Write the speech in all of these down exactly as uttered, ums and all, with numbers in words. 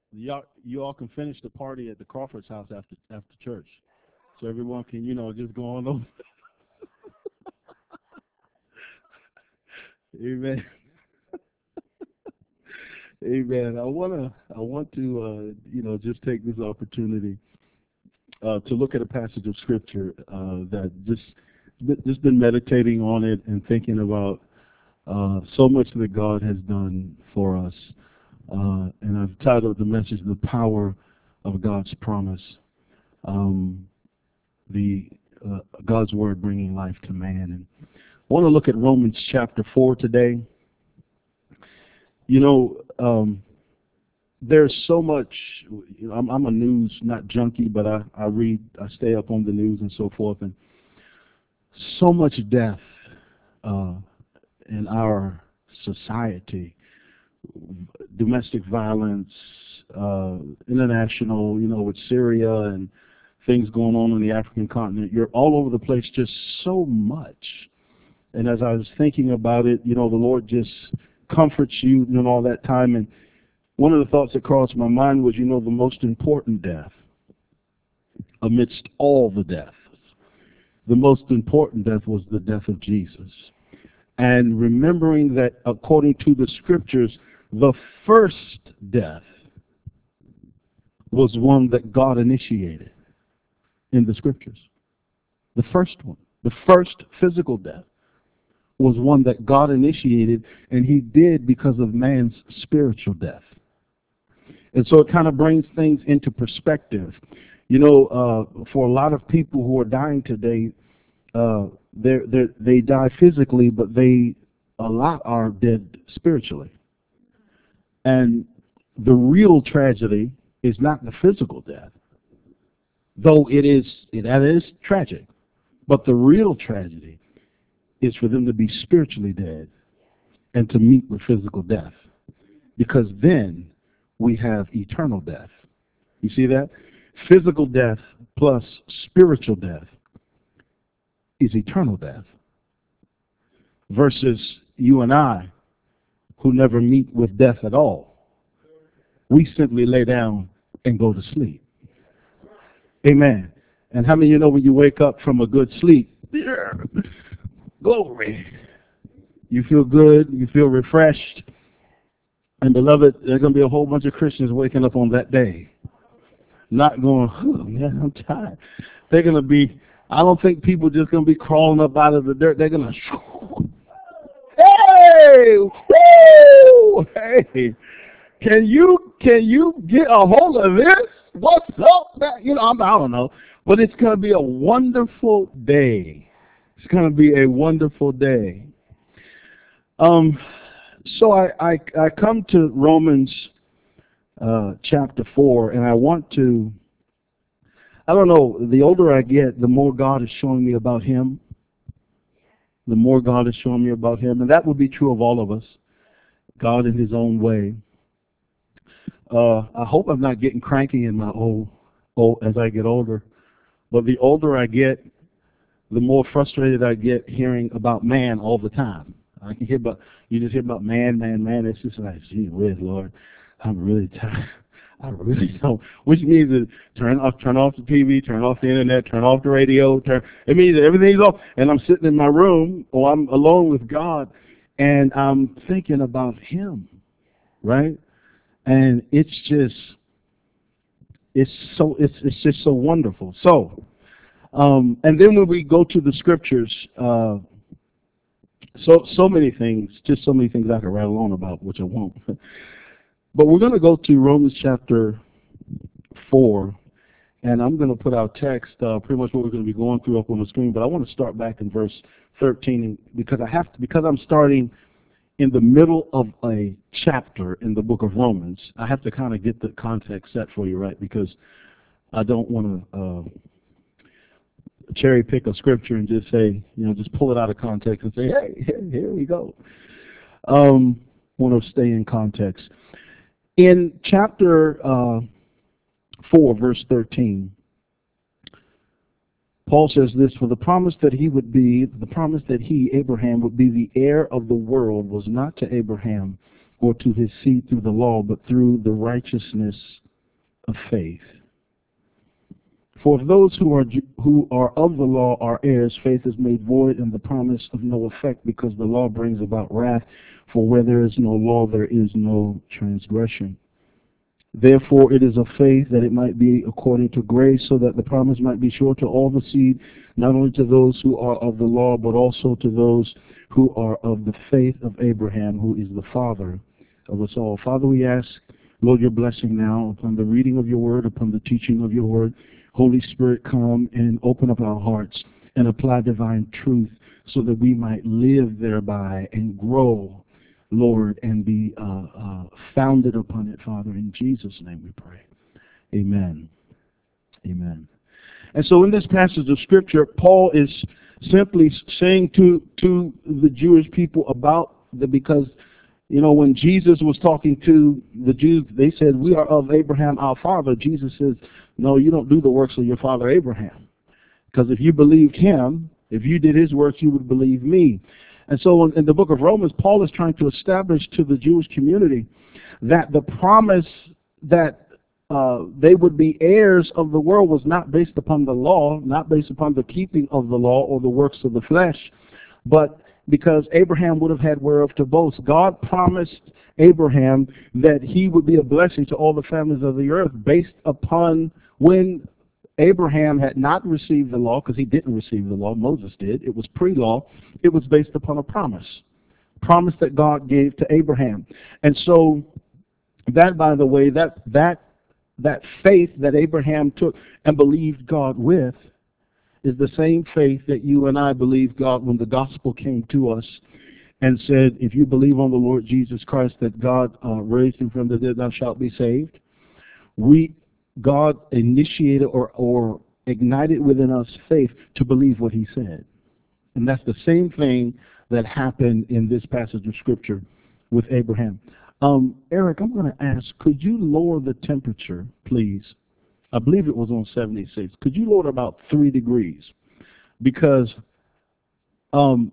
y'all, you all can finish the party at the Crawford's house after after church, so everyone can, you know, just go on over. Amen. Amen. I wanna, I want to, uh, you know, just take this opportunity uh, to look at a passage of scripture uh, that just just been meditating on it and thinking about uh, so much that God has done for us. Uh, and I've titled the message "The Power of God's Promise." Um, the uh, God's Word bringing life to man. And I want to look at Romans chapter four today. You know, um, there's so much. You know, I'm, I'm a news not junkie, but I, I read, I stay up on the news and so forth, and so much death uh, in our society, domestic violence, uh, international, you know, with Syria and things going on in the African continent. You're all over the place, just so much. And as I was thinking about it, you know, the Lord just comforts you in all that time. And one of the thoughts that crossed my mind was, you know, the most important death amidst all the deaths, the most important death was the death of Jesus. And remembering that according to the scriptures, the first death was one that God initiated in the scriptures. The first one, the first physical death, was one that God initiated, and he did because of man's spiritual death. And so it kind of brings things into perspective. You know, uh, for a lot of people who are dying today, uh, they're, they're, they die physically, but they a lot are dead spiritually. And the real tragedy is not the physical death, though it is that is tragic. But the real tragedy is for them to be spiritually dead and to meet with physical death, because then we have eternal death. You see that? Physical death plus spiritual death is eternal death, versus you and I, who never meet with death at all. We simply lay down and go to sleep. Amen. And how many of you know when you wake up from a good sleep, yeah, glory, you feel good, you feel refreshed. And beloved, there's going to be a whole bunch of Christians waking up on that day, not going, oh, man, I'm tired. They're going to be, I don't think people just going to be crawling up out of the dirt. They're going to, hey, woo, hey, can you, can you get a hold of this? What's up? That, you know, I'm, I don't know. But it's going to be a wonderful day. It's going to be a wonderful day. Um, so I, I, I come to Romans uh, chapter four, and I want to, I don't know, the older I get, the more God is showing me about him. The more God is showing me about him. And that would be true of all of us. God in his own way. Uh, I hope I'm not getting cranky in my old, old as I get older. But the older I get, the more frustrated I get hearing about man all the time. I can hear about, you just hear about man, man, man. It's just like, gee whiz, Lord, I'm really tired. I really don't. Which means that turn off, turn off the T V, turn off the internet, turn off the radio. Turn. It means that everything's off, and I'm sitting in my room, or I'm alone with God, and I'm thinking about Him, right? And it's just, it's so, it's it's just so wonderful. So, um, and then when we go to the scriptures. Uh, So so many things, just so many things I could rattle on about, which I won't. But we're going to go to Romans chapter four, and I'm going to put our text, uh, pretty much what we're going to be going through up on the screen. But I want to start back in verse thirteen, because I have to, because I'm starting in the middle of a chapter in the book of Romans. I have to kind of get the context set for you, right? Because I don't want to uh, cherry pick a scripture and just say, you know, just pull it out of context and say, hey, here we go. Um, want to stay in context. In chapter uh, four, verse thirteen, Paul says this, for the promise that he would be, the promise that he, Abraham, would be the heir of the world was not to Abraham or to his seed through the law, but through the righteousness of faith. For if those who are who are of the law are heirs, faith is made void and the promise of no effect, because the law brings about wrath. For where there is no law, there is no transgression. Therefore it is of faith, that it might be according to grace, so that the promise might be sure to all the seed, not only to those who are of the law, but also to those who are of the faith of Abraham, who is the father of us all. Father, we ask, Lord, your blessing now upon the reading of your word, upon the teaching of your word. Holy Spirit, come and open up our hearts and apply divine truth so that we might live thereby and grow, Lord, and be uh, uh, founded upon it, Father. In Jesus' name we pray. Amen. Amen. And so in this passage of Scripture, Paul is simply saying to, to the Jewish people about the, because, you know, when Jesus was talking to the Jews, they said, we are of Abraham, our father. Jesus says, no, you don't do the works of your father Abraham. Because if you believed him, if you did his works, you would believe me. And so in, in the book of Romans, Paul is trying to establish to the Jewish community that the promise that uh, they would be heirs of the world was not based upon the law, not based upon the keeping of the law or the works of the flesh, but because Abraham would have had whereof to boast. God promised Abraham that he would be a blessing to all the families of the earth based upon when Abraham had not received the law, because he didn't receive the law, Moses did. It was pre-law. It was based upon a promise, promise that God gave to Abraham. And so that, by the way, that that that faith that Abraham took and believed God with is the same faith that you and I believed God when the gospel came to us and said, if you believe on the Lord Jesus Christ, that God uh, raised him from the dead, thou shalt be saved. We, God initiated or, or ignited within us faith to believe what he said. And that's the same thing that happened in this passage of Scripture with Abraham. Um, Eric, I'm going to ask, could you lower the temperature, please? I believe it was on seventy-six. Could you lower it about three degrees? Because um,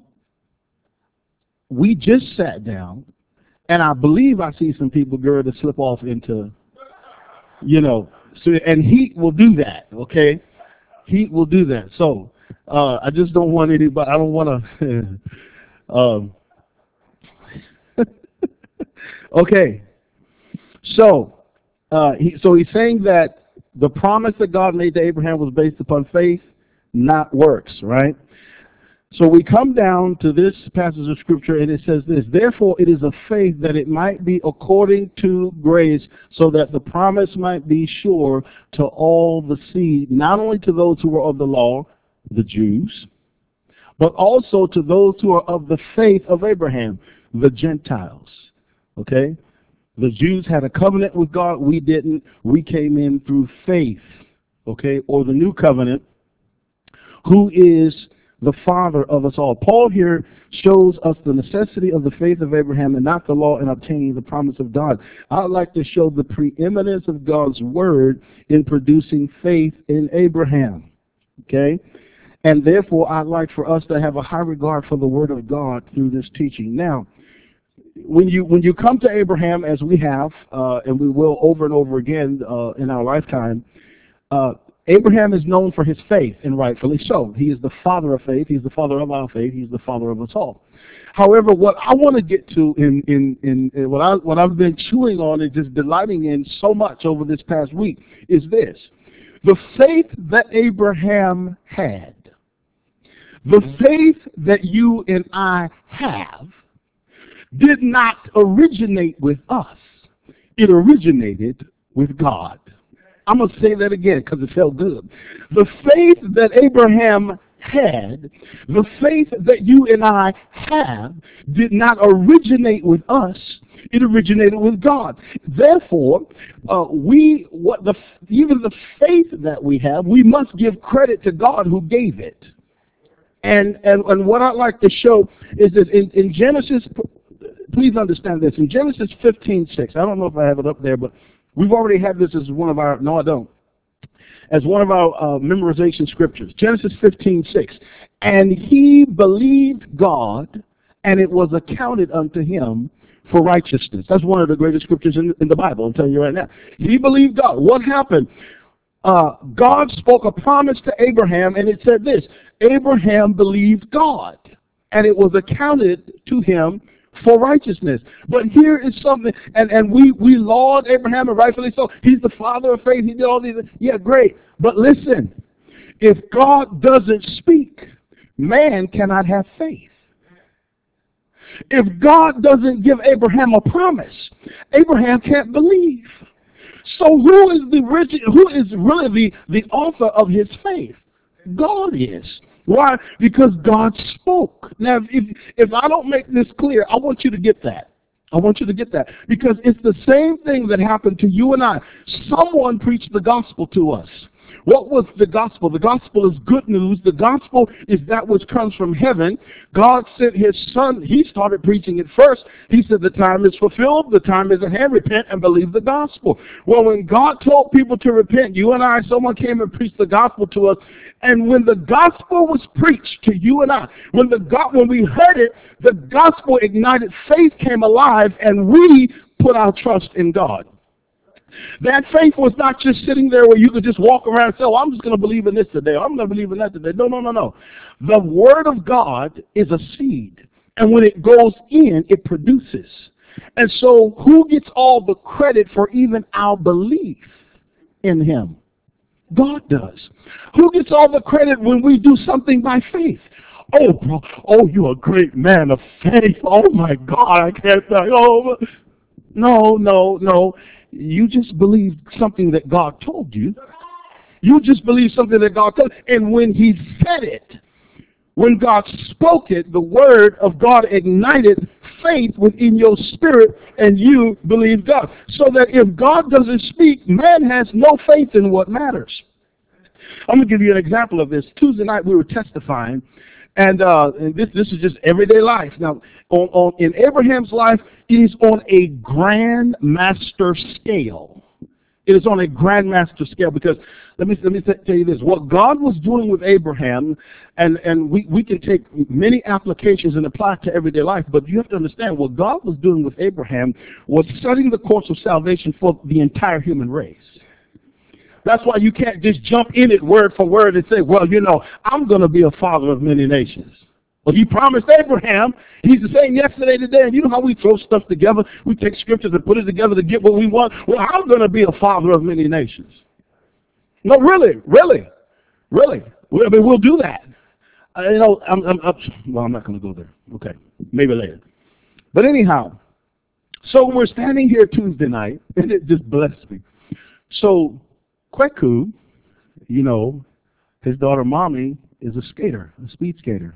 we just sat down, and I believe I see some people going to slip off into, you know, so, and heat will do that, okay? Heat will do that. So uh, I just don't want anybody, I don't want to, um, okay. So, uh, he, so he's saying that the promise that God made to Abraham was based upon faith, not works, right? So we come down to this passage of Scripture, and it says this, therefore it is of faith that it might be according to grace, so that the promise might be sure to all the seed, not only to those who are of the law, the Jews, but also to those who are of the faith of Abraham, the Gentiles. Okay? The Jews had a covenant with God. We didn't. We came in through faith. Okay? Or the new covenant, who is the father of us all. Paul here shows us the necessity of the faith of Abraham and not the law in obtaining the promise of God. I'd like to show the preeminence of God's word in producing faith in Abraham. Okay? And therefore, I'd like for us to have a high regard for the word of God through this teaching. Now, when you when you come to Abraham, as we have, uh, and we will over and over again uh, in our lifetime, uh, Abraham is known for his faith, and rightfully so. He is the father of faith. He's the father of our faith. He's the father of us all. However, what I want to get to in, in, in, in what, I, what I've been chewing on and just delighting in so much over this past week is this. The faith that Abraham had, the faith that you and I have, did not originate with us. It originated with God. I'm going to say that again because it felt good. The faith that Abraham had, the faith that you and I have, did not originate with us. It originated with God. Therefore, uh, we, what the, even the faith that we have, we must give credit to God who gave it. And, and, and what I'd like to show is that in, in Genesis, please understand this, in Genesis fifteen six, I don't know if I have it up there, but we've already had this as one of our, no I don't, as one of our uh, memorization scriptures. Genesis fifteen six. And he believed God, and it was accounted unto him for righteousness. That's one of the greatest scriptures in, in the Bible. I'm telling you right now. He believed God. What happened? Uh, God spoke a promise to Abraham, and it said this: Abraham believed God, and it was accounted to him for righteousness. But here is something, and, and we, we laud Abraham, and rightfully so. He's the father of faith. He did all these things. Yeah, great. But listen, if God doesn't speak, man cannot have faith. If God doesn't give Abraham a promise, Abraham can't believe. So who is the rich, who is really the, the author of his faith? God is. Why? Because God spoke. Now, if, if I don't make this clear, I want you to get that. I want you to get that. Because it's the same thing that happened to you and I. Someone preached the gospel to us. What was the gospel? The gospel is good news. The gospel is that which comes from heaven. God sent his son. He started preaching it first. He said the time is fulfilled. The time is at hand. Repent and believe the gospel. Well, when God told people to repent, you and I, someone came and preached the gospel to us. And when the gospel was preached to you and I, when the God, when we heard it, the gospel ignited, faith came alive, and we put our trust in God. That faith was not just sitting there where you could just walk around and say, oh, I'm just going to believe in this today. I'm going to believe in that today. No, no, no, no. The Word of God is a seed. And when it goes in, it produces. And so who gets all the credit for even our belief in Him? God does. Who gets all the credit when we do something by faith? Oh, bro, oh, you're a great man of faith. Oh, my God, I can't tell you. Oh, no, no, no. You just believed something that God told you. You just believed something that God told you. And when He said it, when God spoke it, the Word of God ignited faith within your spirit, and you believe God. So that if God doesn't speak, man has no faith in what matters. I'm going to give you an example of this. Tuesday night we were testifying, and, uh, and this this is just everyday life. Now, on, on in Abraham's life, it is on a grand master scale. It is on a grand master scale because let me let me tell you this: what God was doing with Abraham, and and we we can take many applications and apply it to everyday life. But you have to understand what God was doing with Abraham was setting the course of salvation for the entire human race. That's why you can't just jump in it word for word and say, well, you know, I'm going to be a father of many nations. Well, He promised Abraham. He's the same yesterday, today. And you know how we throw stuff together? We take scriptures and put it together to get what we want. Well, I'm going to be a father of many nations. No, really, really, really. I mean, we'll do that. Uh, you know, I'm, I'm, I'm, well, I'm not going to go there. Okay, maybe later. But anyhow, so we're standing here Tuesday night, and it just blessed me. So Kweku, you know, his daughter Mommy is a skater, a speed skater.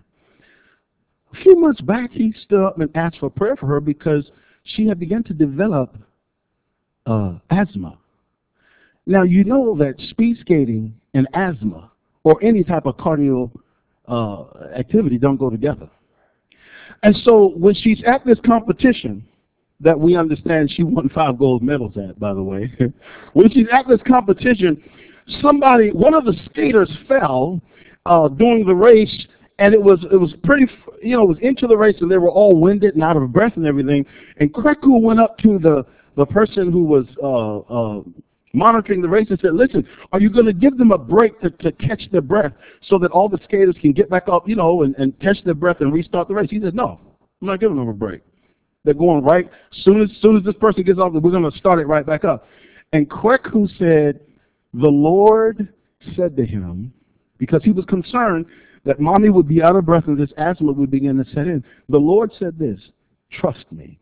A few months back, he stood up and asked for prayer for her because she had begun to develop uh, asthma. Now, you know that speed skating and asthma or any type of cardio uh, activity don't go together. And so when she's at this competition that we understand she won five gold medals at, by the way, when she's at this competition, somebody, one of the skaters fell uh, during the race, and it was it was pretty, you know, it was into the race, and they were all winded and out of breath and everything. And Kweku went up to the the person who was uh, uh, monitoring the race and said, "Listen, are you going to give them a break to, to catch their breath so that all the skaters can get back up, you know, and, and catch their breath and restart the race?" He said, "No, I'm not giving them a break. They're going right. Soon as soon as this person gets off, we're going to start it right back up." And Kweku said, "The Lord said to him," because he was concerned that Mommy would be out of breath and this asthma would begin to set in. The Lord said this: "Trust me."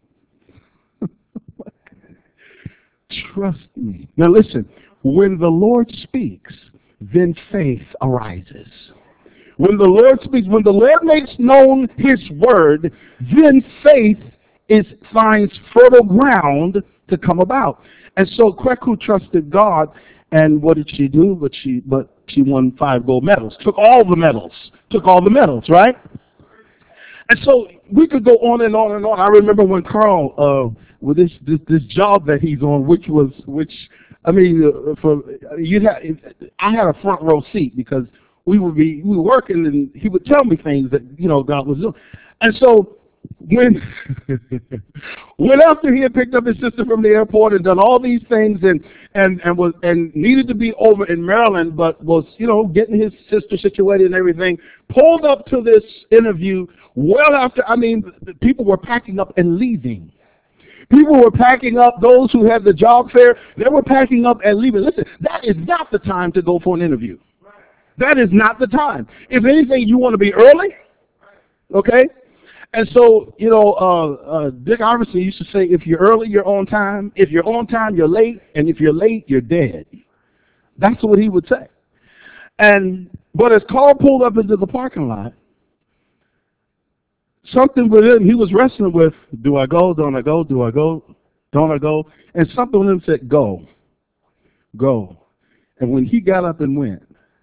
Trust me. Now listen, when the Lord speaks, then faith arises. When the Lord speaks, when the Lord makes known His word, then faith is finds fertile ground to come about. And so Kweku trusted God, and what did she do? But she but she won five gold medals. Took all the medals. Took all the medals, right? And so we could go on and on and on. I remember when Carl, uh, with this, this this job that he's on, which was which I mean, uh, for you had I had a front row seat because we would be we were working, and he would tell me things that you know God was doing. And so when when after he had picked up his sister from the airport and done all these things and and and was and needed to be over in Maryland, but was you know getting his sister situated and everything, pulled up to this interview well after. I mean, the people were packing up and leaving. People were packing up. Those who had the job fair, they were packing up and leaving. Listen, that is not the time to go for an interview. That is not the time. If anything, you want to be early, okay? And so, you know, uh, uh, Dick Iverson used to say, if you're early, you're on time. If you're on time, you're late. And if you're late, you're dead. That's what he would say. And but as Carl pulled up into the parking lot, something with him, he was wrestling with, do I go, don't I go, do I go, don't I go? And something with him said, go, go. And when he got up and went,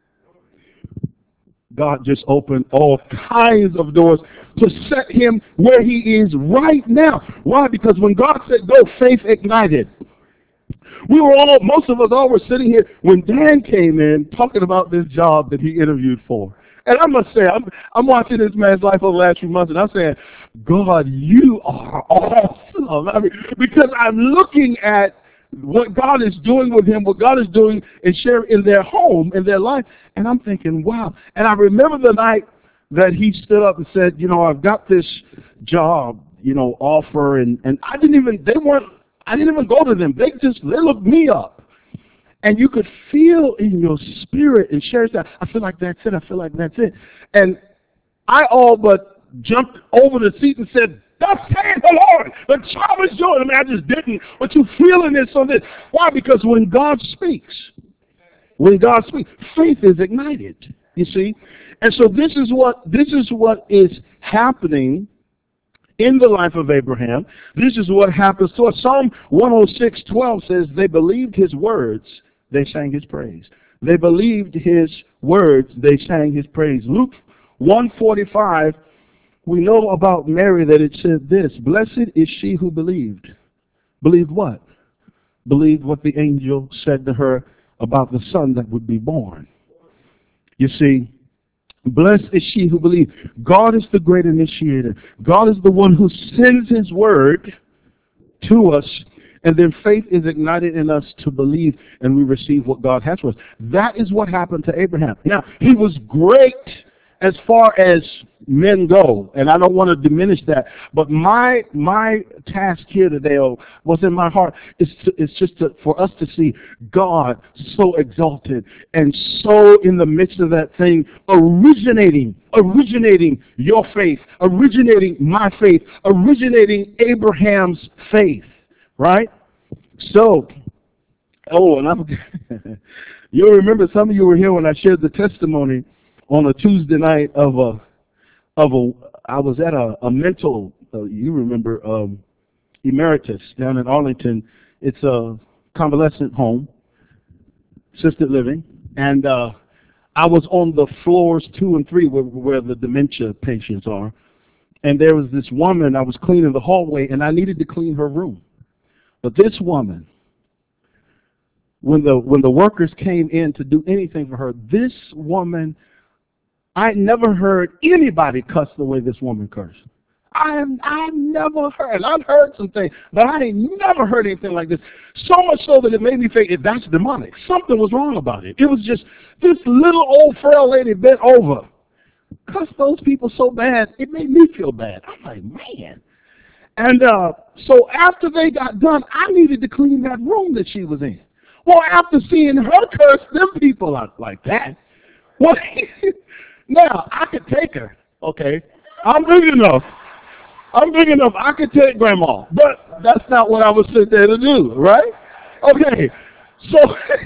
God just opened all kinds of doors to set him where he is right now. Why? Because when God said go, faith ignited. We were all, most of us all were sitting here when Dan came in talking about this job that he interviewed for. And I must say, I'm, I'm watching this man's life over the last few months, and I'm saying, God, you are awesome. I mean, because I'm looking at what God is doing with him, what God is doing and sharing in their home, in their life, and I'm thinking, wow. And I remember the night that he stood up and said, you know, I've got this job, you know, offer, and, and I didn't even, they weren't, I didn't even go to them. They just, they looked me up. And you could feel in your spirit and share that, I feel like that's it, I feel like that's it. And I all but jumped over the seat and said, thus saith the Lord, the job is yours. I mean, I just didn't, but you feeling this on this. Why? Because when God speaks, when God speaks, faith is ignited, you see. And so this is what this is what is happening in the life of Abraham. This is what happens to us. Psalm one oh six, twelve says, they believed his words, they sang his praise. They believed his words, they sang his praise. Luke one forty-five, we know about Mary that it said this, blessed is she who believed. Believed what? Believed what the angel said to her about the son that would be born. You see, blessed is she who believed. God is the great initiator. God is the one who sends his word to us, and then faith is ignited in us to believe, and we receive what God has for us. That is what happened to Abraham. Now, he was great as far as men go, and I don't want to diminish that, but my my task here today, oh, what's in my heart, is to, is just to, for us to see God so exalted and so in the midst of that thing, originating, originating your faith, originating my faith, originating Abraham's faith, right? So, oh, and I'm, you'll remember, some of you were here when I shared the testimony on a Tuesday night of a of a, I was at a, a mental, uh, you remember, um, Emeritus down in Arlington. It's a convalescent home, assisted living, and uh, I was on the floors two and three where, where the dementia patients are, and there was this woman, I was cleaning the hallway, and I needed to clean her room. But this woman, when the, when the workers came in to do anything for her, this woman, I never heard anybody cuss the way this woman cursed. I I never heard. I've heard some things, but I ain't never heard anything like this. So much so that it made me think, if that's demonic, something was wrong about it. It was just this little old frail lady bent over, cussed those people so bad, it made me feel bad. I'm like, man. And uh, so after they got done, I needed to clean that room that she was in. Well, after seeing her curse them people out like that, well, now, I could take her, okay? I'm big enough. I'm big enough. I could take Grandma. But that's not what I was sent there to do, right? Okay. So,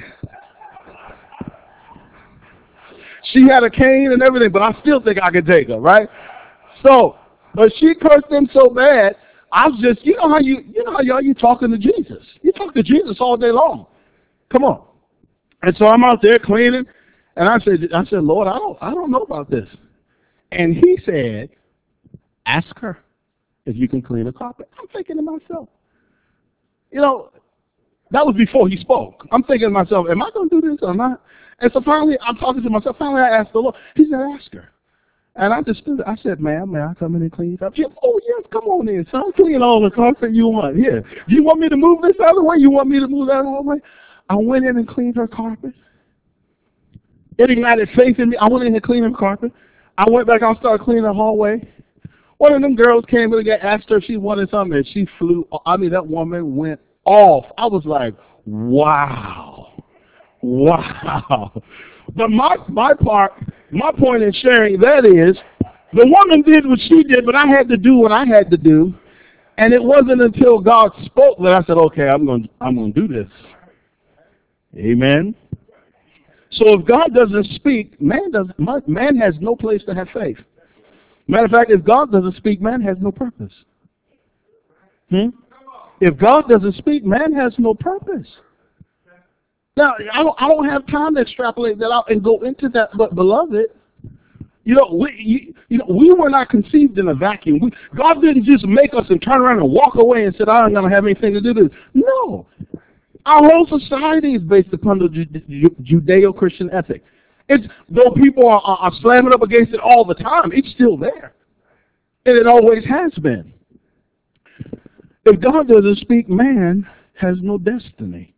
she had a cane and everything, but I still think I could take her, right? So, but she cursed them so bad, I was just, you know how you, you know how y'all, you talking to Jesus. You talk to Jesus all day long. Come on. And so I'm out there cleaning. And I said, I said, Lord, I don't, I don't know about this. And he said, ask her if you can clean a carpet. I'm thinking to myself, you know, that was before he spoke. I'm thinking to myself, am I going to do this or not? And so finally, I'm talking to myself. Finally, I asked the Lord. He said, ask her. And I just stood, I said, ma'am, may I come in and clean your carpet? She said, oh, yes, come on in. So I'll clean all the carpet you want. Here. Do you want me to move this out of the way? You want me to move that out of the way? I went in and cleaned her carpet. It ignited faith in me. I went in and cleaned her carpet. I went back out and started cleaning the hallway. One of them girls came in and asked her if she wanted something, and she flew. I mean, that woman went off. I was like, wow. Wow. But my, my part, my point in sharing that is, the woman did what she did, but I had to do what I had to do. And it wasn't until God spoke that I said, okay, I'm going to, I'm going to do this. Amen. So if God doesn't speak, man doesn't, man has no place to have faith. Matter of fact, if God doesn't speak, man has no purpose. Hmm? If God doesn't speak, man has no purpose. Now, I don't, I don't have time to extrapolate that out and go into that, but beloved, you know, we, you, you know, we were not conceived in a vacuum. We, God didn't just make us and turn around and walk away and said, I'm going to have anything to do with this. No. Our whole society is based upon the Judeo-Christian ethic. It's, though people are, are, are slamming up against it all the time, it's still there. And it always has been. If God doesn't speak, man has no destiny.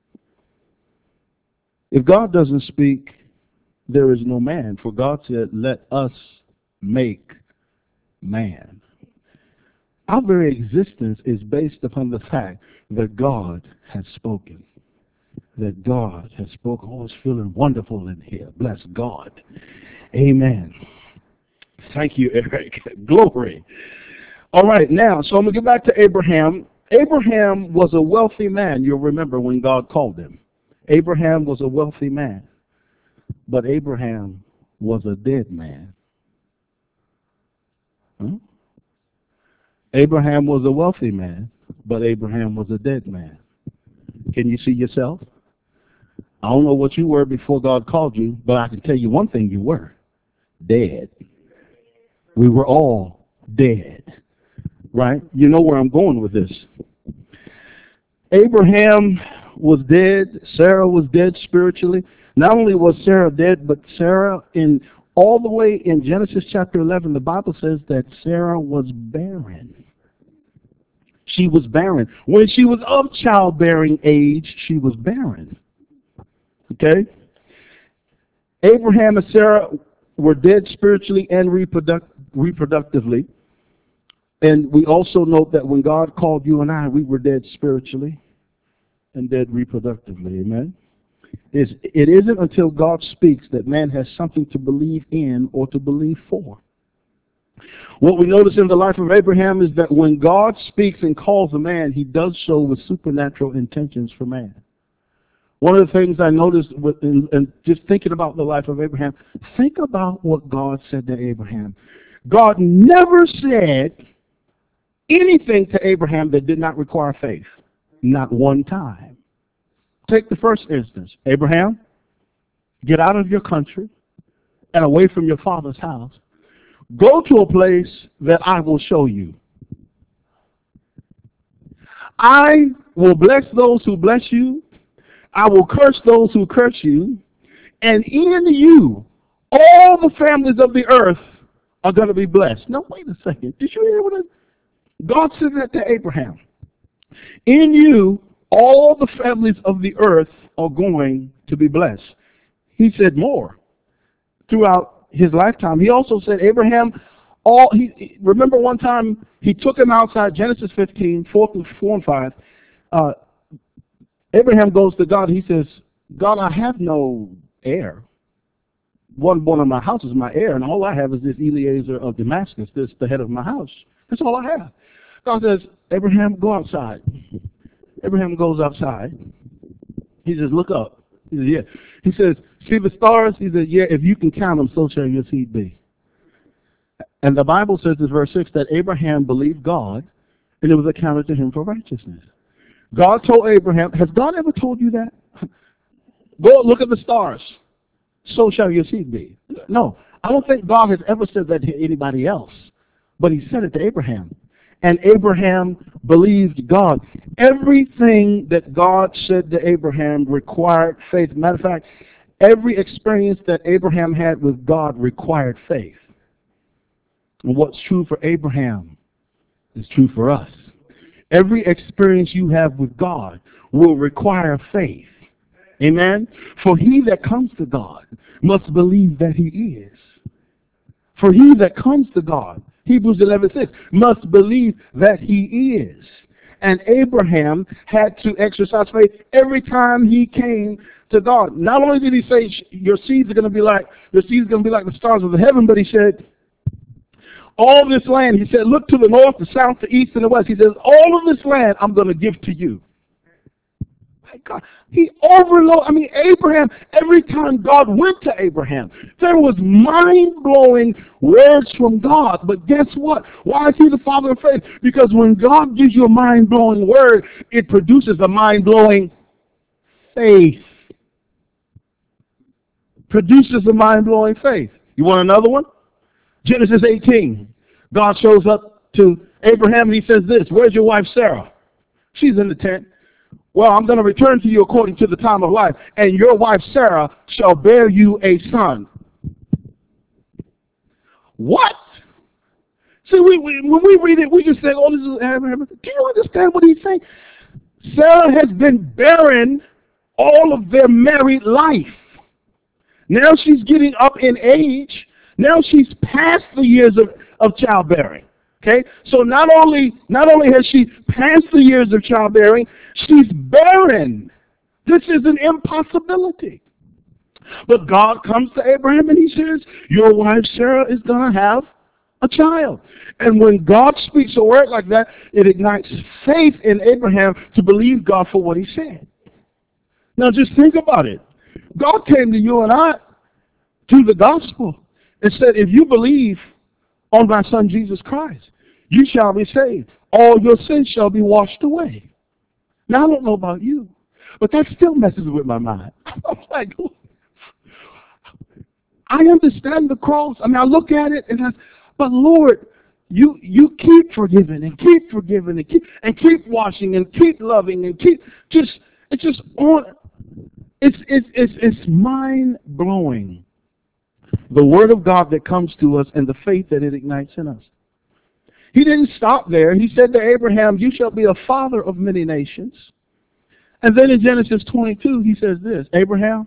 If God doesn't speak, there is no man. For God said, let us make man. Our very existence is based upon the fact that God has spoken. That God has spoken. Oh, it's feeling wonderful in here. Bless God. Amen. Thank you, Eric. Glory. All right, now, so I'm going to get back to Abraham. Abraham was a wealthy man. You'll remember when God called him. Abraham was a wealthy man. But Abraham was a dead man. Huh? Abraham was a wealthy man, but Abraham was a dead man. Can you see yourself? I don't know what you were before God called you, but I can tell you one thing you were. Dead. We were all dead. Right? You know where I'm going with this. Abraham was dead. Sarah was dead spiritually. Not only was Sarah dead, but Sarah, in all the way in Genesis chapter eleven, the Bible says that Sarah was barren. She was barren. When she was of childbearing age, she was barren. Okay? Abraham and Sarah were dead spiritually and reproduct reproductively. And we also note that when God called you and I, we were dead spiritually and dead reproductively. Amen? It's, it isn't until God speaks that man has something to believe in or to believe for. What we notice in the life of Abraham is that when God speaks and calls a man, he does so with supernatural intentions for man. One of the things I noticed with, in, in just thinking about the life of Abraham, think about what God said to Abraham. God never said anything to Abraham that did not require faith. Not one time. Take the first instance. Abraham, get out of your country and away from your father's house. Go to a place that I will show you. I will bless those who bless you. I will curse those who curse you. And in you, all the families of the earth are going to be blessed. Now, wait a second. Did you hear what I, God said that to Abraham? In you, all the families of the earth are going to be blessed. He said more throughout his lifetime. He also said, Abraham, all he remember one time he took him outside, Genesis fifteen, four, four and five. Uh, Abraham goes to God. He says, God, I have no heir. One born of my house is my heir, and all I have is this Eliezer of Damascus, this the head of my house. That's all I have. God says, Abraham, go outside. Abraham goes outside. He says, look up. He says, yeah. He says, see the stars? He says, yeah, if you can count them, so shall your seed be. And the Bible says in verse six that Abraham believed God, and it was accounted to him for righteousness. God told Abraham, has God ever told you that? Go look at the stars. So shall your seed be. No, I don't think God has ever said that to anybody else. But he said it to Abraham. And Abraham believed God. Everything that God said to Abraham required faith. Matter of fact, every experience that Abraham had with God required faith. And what's true for Abraham is true for us. Every experience you have with God will require faith. Amen? For he that comes to God must believe that he is. For he that comes to God, Hebrews eleven six, must believe that he is. And Abraham had to exercise faith every time he came to God. Not only did he say, your seeds are going to be like, your seeds are going to be like the stars of the heaven, but he said, all this land, he said, look to the north, the south, the east, and the west. He says, all of this land I'm going to give to you. My God, he overloaded. I mean, Abraham, every time God went to Abraham, there was mind-blowing words from God. But guess what? Why is he the father of faith? Because when God gives you a mind-blowing word, it produces a mind-blowing faith. Produces a mind-blowing faith. You want another one? Genesis eighteen. God shows up to Abraham and he says this, where's your wife Sarah? She's in the tent. Well, I'm going to return to you according to the time of life, and your wife Sarah shall bear you a son. What? See, we, we, when we read it, we just say, oh, this is Abraham. Do you understand what he's saying? Sarah has been barren all of their married life. Now she's getting up in age. Now she's past the years of, of childbearing. Okay? So not only not only has she passed the years of childbearing, she's barren. This is an impossibility. But God comes to Abraham and he says, your wife Sarah is going to have a child. And when God speaks a word like that, it ignites faith in Abraham to believe God for what he said. Now just think about it. God came to you and I through the gospel and said, if you believe on my son Jesus Christ, you shall be saved. All your sins shall be washed away. Now, I don't know about you, but that still messes with my mind. I'm like, I understand the cross. I mean, I look at it, and I, but Lord, you you keep forgiving and keep forgiving and keep and keep washing and keep loving and keep just it's just on. It's it's it's it's mind blowing. The word of God that comes to us and the faith that it ignites in us. He didn't stop there. He said to Abraham, you shall be a father of many nations. And then in Genesis twenty-two, he says this, Abraham,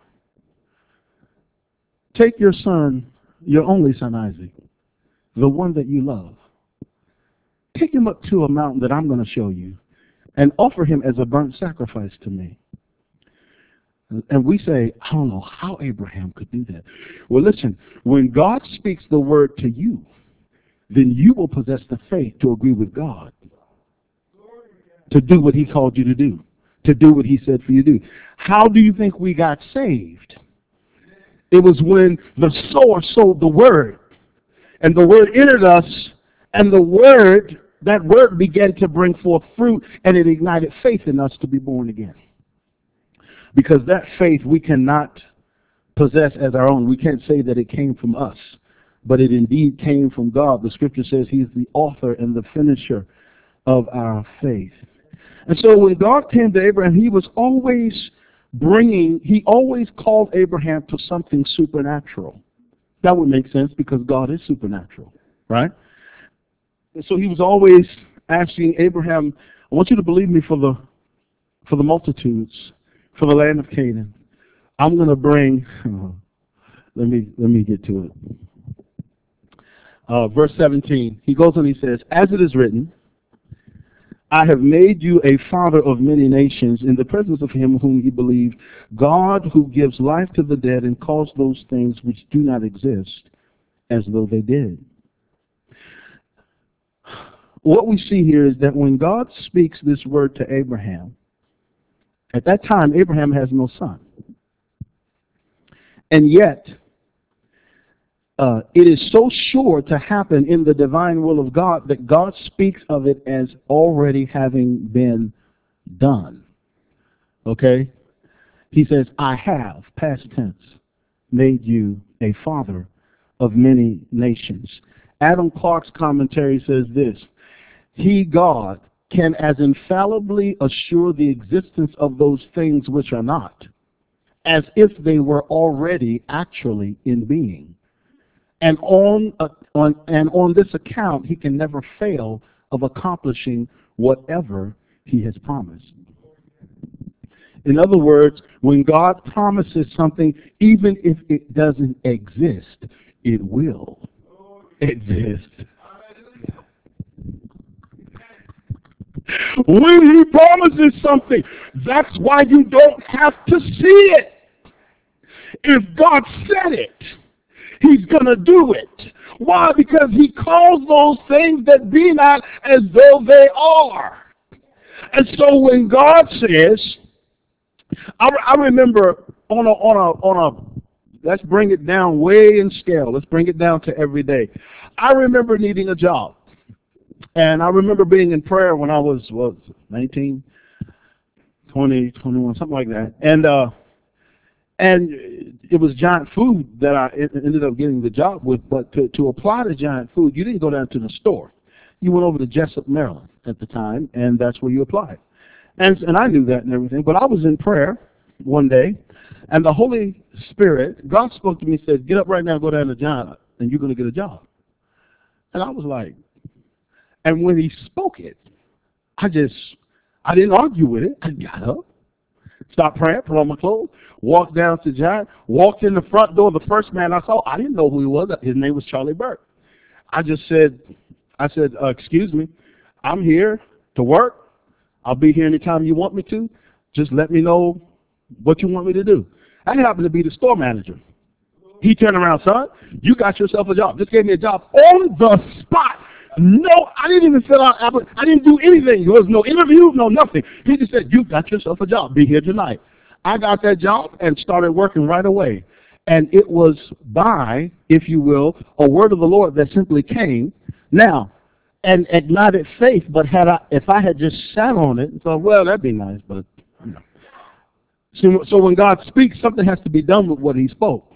take your son, your only son Isaac, the one that you love. Take him up to a mountain that I'm going to show you and offer him as a burnt sacrifice to me. And we say, I don't know how Abraham could do that. Well, listen, when God speaks the word to you, then you will possess the faith to agree with God, to do what he called you to do, to do what he said for you to do. How do you think we got saved? It was when the sower sowed the word, and the word entered us, and the word, that word began to bring forth fruit, and it ignited faith in us to be born again. Because that faith we cannot possess as our own. We can't say that it came from us, but it indeed came from God. The scripture says he's the author and the finisher of our faith. And so when God came to Abraham, he was always bringing, he always called Abraham to something supernatural. That would make sense because God is supernatural, right? And so he was always asking Abraham, I want you to believe me for the for the multitudes, for the land of Canaan. I'm going to bring, oh, let me let me get to it. Uh, verse seventeen, he goes and he says, as it is written, I have made you a father of many nations in the presence of him whom you believe, God who gives life to the dead and calls those things which do not exist as though they did. What we see here is that when God speaks this word to Abraham, at that time Abraham has no son. And yet, Uh, it is so sure to happen in the divine will of God that God speaks of it as already having been done. Okay? He says, I have, past tense, made you a father of many nations. Adam Clarke's commentary says this, he, God, can as infallibly assure the existence of those things which are not, as if they were already actually in being. And on, uh, on, and on this account, he can never fail of accomplishing whatever he has promised. In other words, when God promises something, even if it doesn't exist, it will exist. When he promises something, that's why you don't have to see it. If God said it, he's going to do it. Why? Because he calls those things that be not as though they are. And so when God says, I, I remember on a, on a, on a, let's bring it down way in scale. Let's bring it down to every day. I remember needing a job. And I remember being in prayer when I was, what, nineteen, twenty, twenty-one, something like that. And, uh, and it was Giant Food that I ended up getting the job with. But to, to apply to Giant Food, you didn't go down to the store. You went over to Jessup, Maryland at the time, and that's where you applied. And, and I knew that and everything. But I was in prayer one day, and the Holy Spirit, God spoke to me and said, get up right now, go down to Giant, and you're going to get a job. And I was like, and when he spoke it, I just, I didn't argue with it. I got up, stopped praying, put on my clothes, walked down to Giant, walked in the front door. The first man I saw, I didn't know who he was. His name was Charlie Burke. I just said, I said, uh, excuse me, I'm here to work. I'll be here anytime you want me to. Just let me know what you want me to do. I happened to be the store manager. He turned around, son, you got yourself a job. Just gave me a job on the spot. No, I didn't even fill out, I didn't do anything. There was no interview, no nothing. He just said, you got yourself a job. Be here tonight. I got that job and started working right away. And it was by, if you will, a word of the Lord that simply came. Now, and ignited faith, but had I, if I had just sat on it and thought, well, that'd be nice, but you know. So, so when God speaks, something has to be done with what he spoke.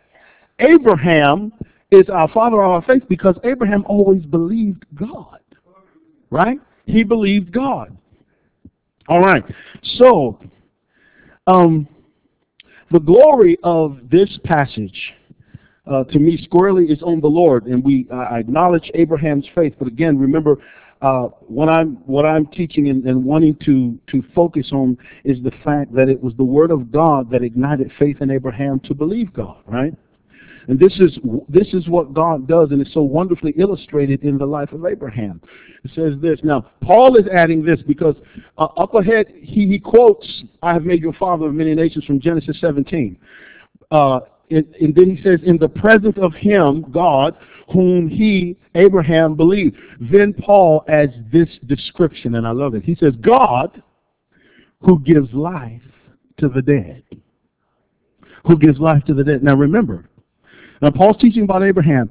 Abraham is our father of our faith because Abraham always believed God, right? He believed God. All right. So, um, the glory of this passage, uh, to me, squarely is on the Lord, and we uh, acknowledge Abraham's faith. But again, remember, uh, what I'm what I'm teaching and, and wanting to to focus on is the fact that it was the Word of God that ignited faith in Abraham to believe God, right? And this is this is what God does, and it's so wonderfully illustrated in the life of Abraham. It says this. Now, Paul is adding this because uh, up ahead he, he quotes, I have made you a father of many nations from Genesis seventeen. Uh, and, and then he says, in the presence of him, God, whom he, Abraham, believed. Then Paul adds this description, and I love it. He says, God, who gives life to the dead. Who gives life to the dead. Now remember, now Paul's teaching about Abraham.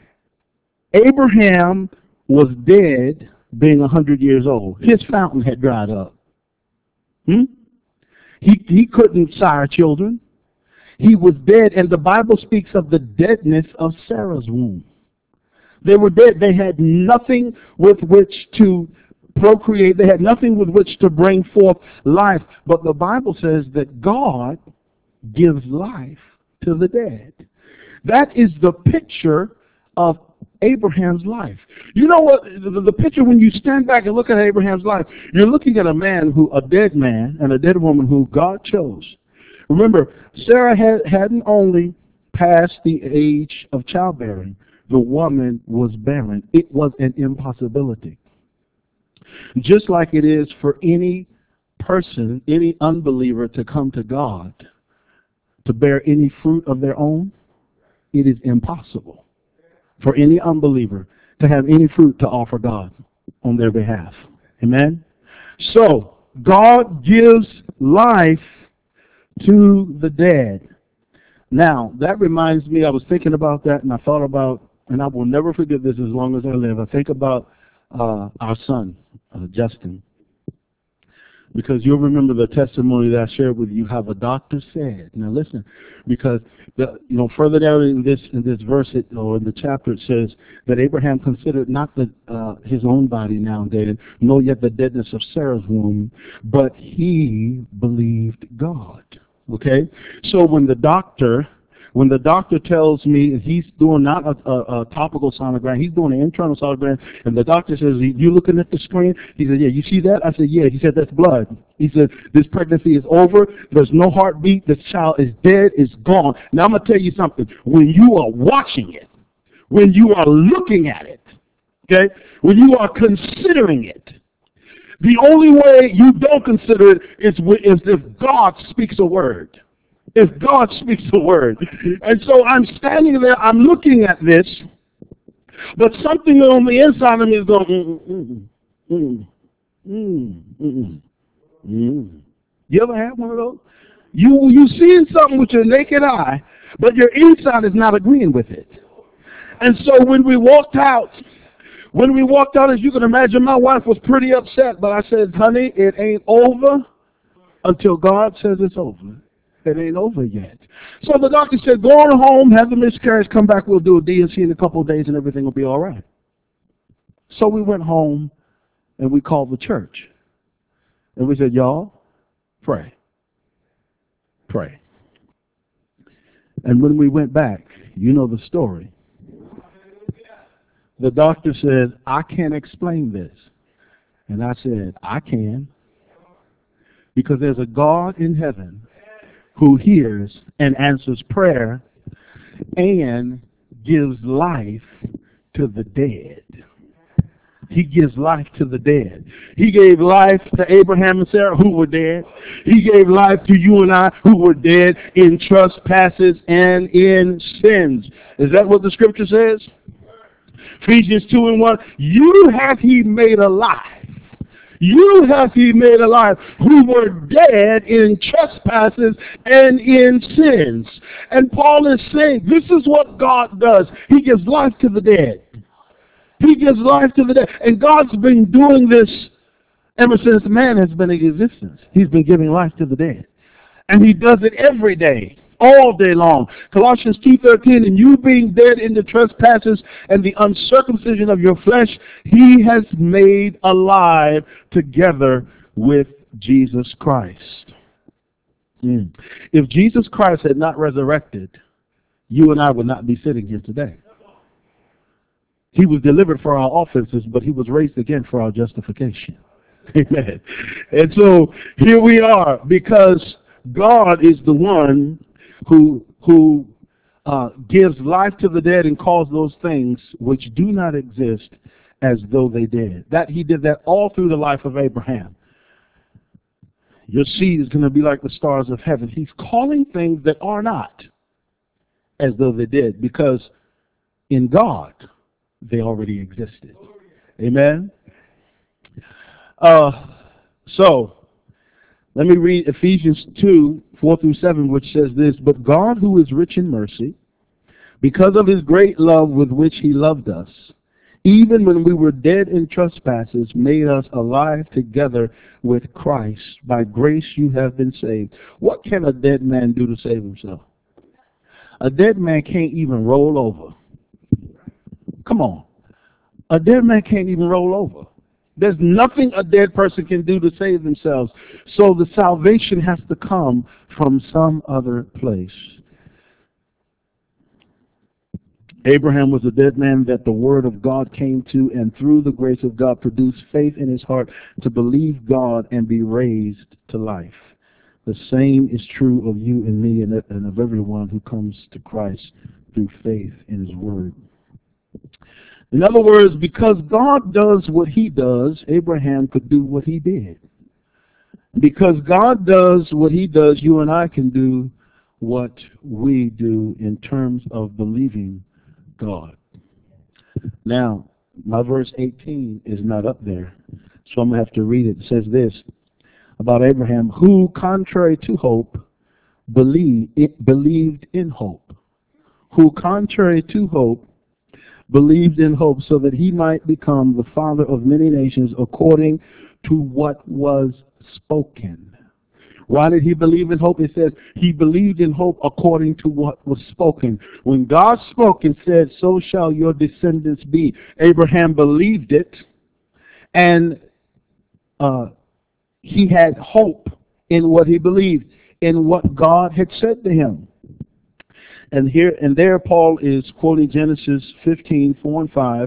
Abraham was dead being one hundred years old. His fountain had dried up. Hmm? He, he couldn't sire children. He was dead, and the Bible speaks of the deadness of Sarah's womb. They were dead. They had nothing with which to procreate. They had nothing with which to bring forth life. But the Bible says that God gives life to the dead. That is the picture of Abraham's life. You know what? The, the picture, when you stand back and look at Abraham's life, you're looking at a man who, a dead man and a dead woman who God chose. Remember, Sarah had, hadn't only passed the age of childbearing. The woman was barren. It was an impossibility. Just like it is for any person, any unbeliever to come to God to bear any fruit of their own, it is impossible for any unbeliever to have any fruit to offer God on their behalf. Amen? So, God gives life to the dead. Now, that reminds me, I was thinking about that, and I thought about, and I will never forget this as long as I live. I think about uh, our son, uh, Justin. Because you'll remember the testimony that I shared with you, how the doctor said. Now listen, because the, you know, further down in this in this verse it, or in the chapter, it says that Abraham considered not the, uh, his own body now dead, nor yet the deadness of Sarah's womb, but he believed God. Okay, so when the doctor When the doctor tells me he's doing not a, a, a topical sonogram, he's doing an internal sonogram, and the doctor says, you looking at the screen? He said, yeah, you see that? I said, yeah. He said, that's blood. He said, this pregnancy is over. There's no heartbeat. This child is dead. It's gone. Now, I'm going to tell you something. When you are watching it, when you are looking at it, okay, when you are considering it, the only way you don't consider it is if God speaks a word. If God speaks a word. And so I'm standing there, I'm looking at this, but something on the inside of me is going, mm, mm, mm, mm, mm, mm. You ever had one of those? You, you seeing something with your naked eye, but your inside is not agreeing with it. And so when we walked out, when we walked out, as you can imagine, my wife was pretty upset, but I said, honey, it ain't over until God says it's over. It ain't over yet. So the doctor said, go on home, have the miscarriage, come back, we'll do a D and C in a couple of days and everything will be all right. So we went home and we called the church. And we said, y'all, pray. Pray. And when we went back, you know the story. The doctor said, I can't explain this. And I said, I can. Because there's a God in heaven who hears and answers prayer and gives life to the dead. He gives life to the dead. He gave life to Abraham and Sarah, who were dead. He gave life to you and I, who were dead in trespasses and in sins. Is that what the scripture says? Ephesians two and one, you hath he made alive. You hath he made alive who were dead in trespasses and in sins. And Paul is saying this is what God does. He gives life to the dead. He gives life to the dead. And God's been doing this ever since man has been in existence. He's been giving life to the dead. And he does it every day, all day long. Colossians two thirteen, and you being dead in the trespasses and the uncircumcision of your flesh, he has made alive together with Jesus Christ. Mm. If Jesus Christ had not resurrected, you and I would not be sitting here today. He was delivered for our offenses, but he was raised again for our justification. Amen. And so here we are, because God is the one who who uh, gives life to the dead and calls those things which do not exist as though they did. That he did that all through the life of Abraham. Your seed is going to be like the stars of heaven. He's calling things that are not as though they did, because in God they already existed. Amen. Uh, so. Let me read Ephesians two, four through seven, which says this, but God, who is rich in mercy, because of his great love with which he loved us, even when we were dead in trespasses, made us alive together with Christ. By grace you have been saved. What can a dead man do to save himself? A dead man can't even roll over. Come on. A dead man can't even roll over. There's nothing a dead person can do to save themselves. So the salvation has to come from some other place. Abraham was a dead man that the word of God came to, and through the grace of God produced faith in his heart to believe God and be raised to life. The same is true of you and me and of everyone who comes to Christ through faith in his word. In other words, because God does what he does, Abraham could do what he did. Because God does what he does, you and I can do what we do in terms of believing God. Now, my verse eighteen is not up there, so I'm going to have to read it. It says this about Abraham, who, contrary to hope, believed, believed in hope. Who, contrary to hope, believed in hope so that he might become the father of many nations according to what was spoken. Why did he believe in hope? It says he believed in hope according to what was spoken. When God spoke and said, so shall your descendants be, Abraham believed it, and uh, he had hope in what he believed, in what God had said to him. And here and there, Paul is quoting Genesis fifteen, four and five,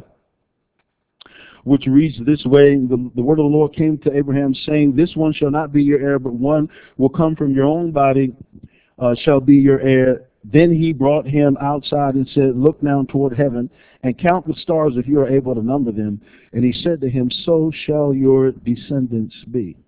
which reads this way: the, the word of the Lord came to Abraham, saying, "This one shall not be your heir, but one will come from your own body uh, shall be your heir." Then he brought him outside and said, "Look now toward heaven and count the stars if you are able to number them." And he said to him, "So shall your descendants be."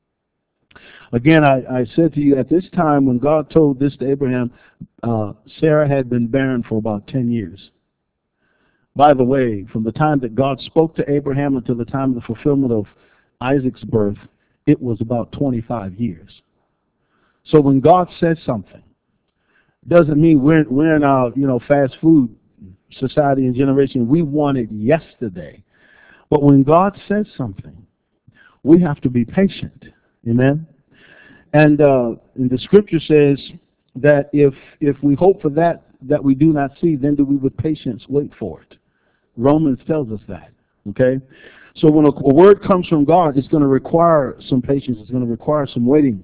Again, I, I said to you, at this time when God told this to Abraham, uh, Sarah had been barren for about ten years. By the way, from the time that God spoke to Abraham until the time of the fulfillment of Isaac's birth, it was about twenty-five years. So when God says something, doesn't mean we're, we're in our you know fast food society and generation. We want it yesterday. But when God says something, we have to be patient. Amen? And, uh, and the scripture says that if if we hope for that that we do not see, then do we with patience wait for it. Romans tells us that. Okay? So when a, a word comes from God, it's going to require some patience. It's going to require some waiting.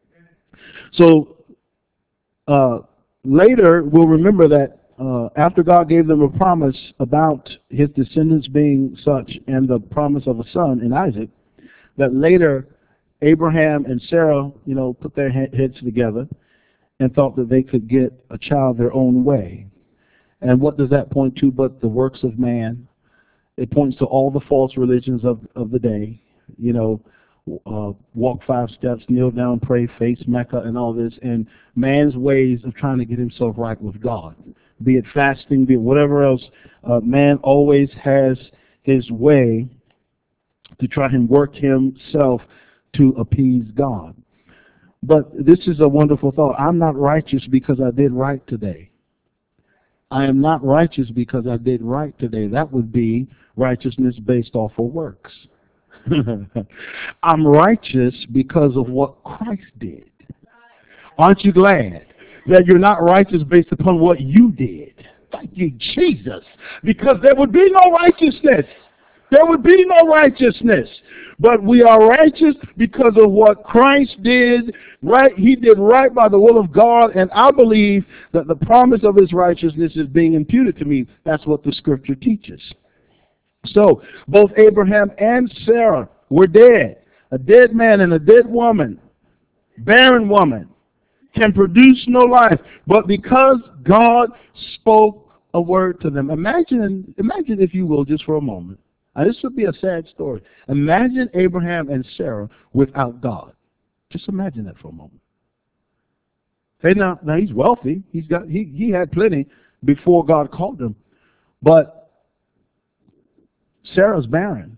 So uh, later, we'll remember that uh, after God gave them a promise about his descendants being such and the promise of a son in Isaac, that later Abraham and Sarah, you know, put their heads together and thought that they could get a child their own way. And what does that point to but the works of man? It points to all the false religions of, of the day, you know, uh, walk five steps, kneel down, pray, face Mecca, and all this, and man's ways of trying to get himself right with God. Be it fasting, be it whatever else, uh, man always has his way to try and work himself to appease God. But this is a wonderful thought. I'm not righteous because I did right today. I am not righteous because I did right today. That would be righteousness based off of works. I'm righteous because of what Christ did. Aren't you glad that you're not righteous based upon what you did? Thank you, Jesus. Because there would be no righteousness. There would be no righteousness. But we are righteous because of what Christ did. Right? He did right by the will of God, and I believe that the promise of his righteousness is being imputed to me. That's what the scripture teaches. So, both Abraham and Sarah were dead. A dead man and a dead woman, barren woman, can produce no life. But because God spoke a word to them, imagine, imagine if you will, just for a moment. Now, this would be a sad story. Imagine Abraham and Sarah without God. Just imagine that for a moment. Hey, now, now he's wealthy. He's got he he had plenty before God called him, but Sarah's barren.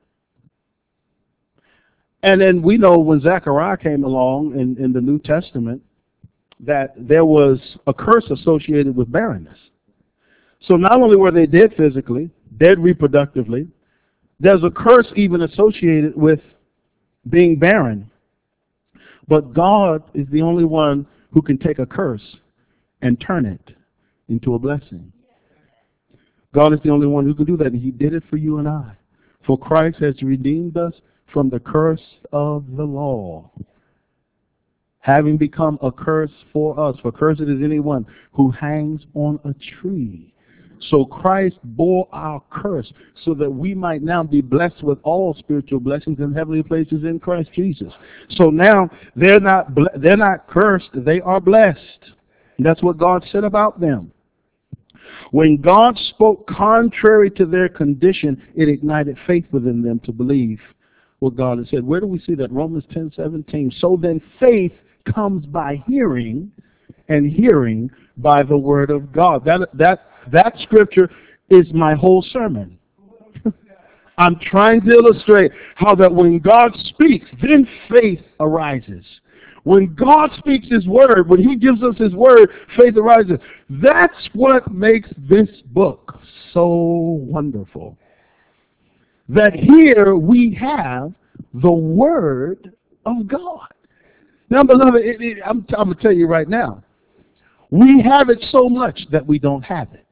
And then we know when Zechariah came along in, in the New Testament that there was a curse associated with barrenness. So not only were they dead physically, dead reproductively, there's a curse even associated with being barren. But God is the only one who can take a curse and turn it into a blessing. God is the only one who can do that, and he did it for you and I. For Christ has redeemed us from the curse of the law, having become a curse for us. For cursed is anyone who hangs on a tree. So Christ bore our curse so that we might now be blessed with all spiritual blessings in heavenly places in Christ Jesus. So now they're not they're not cursed, they are blessed. That's what God said about them. When God spoke contrary to their condition, it ignited faith within them to believe what God had said. Where do we see that? Romans ten seventeen. So then faith comes by hearing, and hearing by the word of God. That that that scripture is my whole sermon. I'm trying to illustrate how that when God speaks, then faith arises. When God speaks his word, when he gives us his word, faith arises. That's what makes this book so wonderful. That here we have the word of God. Now, beloved, it, it, I'm, I'm going to tell you right now, we have it so much that we don't have it.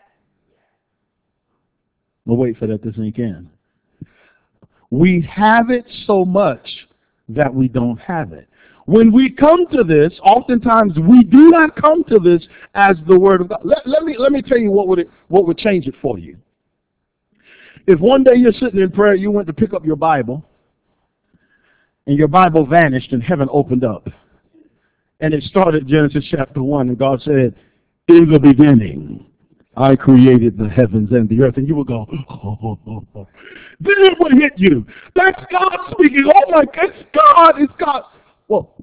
We'll wait for that to sink in. We have it so much that we don't have it. When we come to this, oftentimes we do not come to this as the Word of God. Let, let me let me tell you what would it what would change it for you. If one day you're sitting in prayer, you went to pick up your Bible, and your Bible vanished and heaven opened up, and it started Genesis chapter one, and God said, "In the beginning, I created the heavens and the earth," and you would go, oh, oh, oh, oh. Then it would hit you. That's God speaking. Oh my God, it's God, it's God. Well,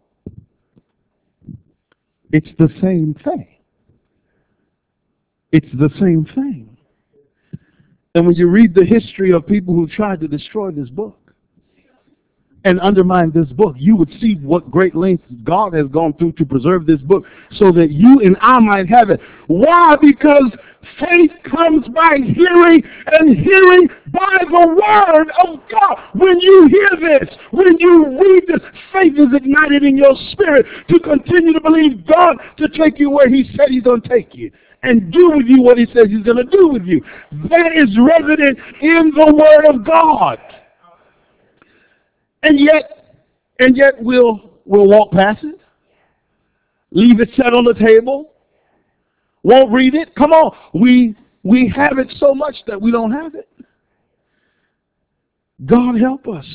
it's the same thing. It's the same thing. And when you read the history of people who tried to destroy this book and undermine this book, you would see what great lengths God has gone through to preserve this book so that you and I might have it. Why? Because faith comes by hearing, and hearing by the Word of God. When you hear this, when you read this, faith is ignited in your spirit to continue to believe God to take you where He said He's going to take you and do with you what He says He's going to do with you. That is resident in the Word of God. And yet, and yet we'll we'll walk past it, leave it set on the table, won't read it. Come on, we we have it so much that we don't have it. God help us.